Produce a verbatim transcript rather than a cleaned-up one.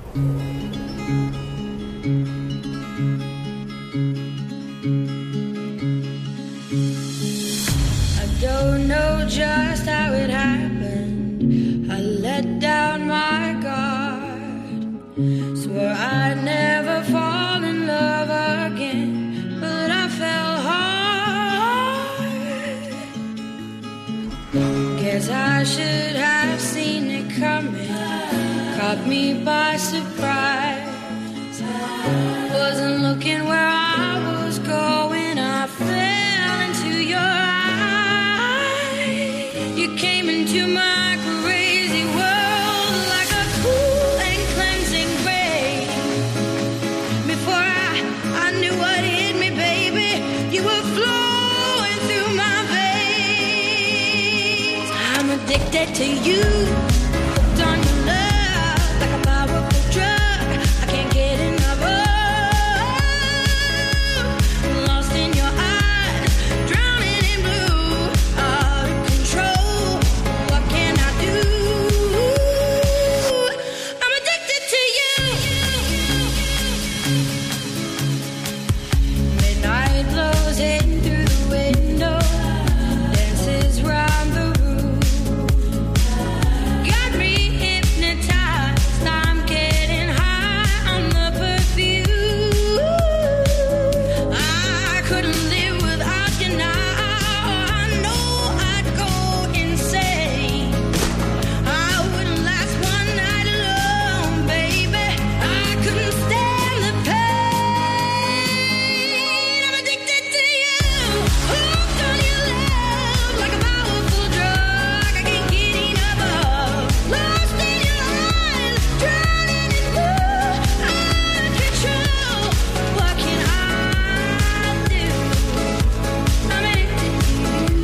Don't know just how it happened. I let down my guard. Swore I'd never fall in love again, but I fell hard. Guess I should have seen it coming. Caught me by surprise. Wasn't looking where I was going. I fell into your eyes. You came into my crazy world like a cool and cleansing rain. Before I, I knew what hit me, baby, you were flowing through my veins. I'm addicted to you, hooked on your love like a powerful drug. I can't get enough of. Lost in your eyes, drowning in blue, out of control. What can I do? I'm addicted to you. Midnight blows in through the window, dances round the room. Got me hypnotized, I'm getting high on the perfume. I couldn't live without you now. I know I'd go insane. I wouldn't last one night alone, baby. I couldn't stand the pain. I'm addicted to you, hooked on your love like a powerful drug. I can't get enough of. Lost in your eyes, drowning in blue, out of control. What can I do? I'm addicted to you.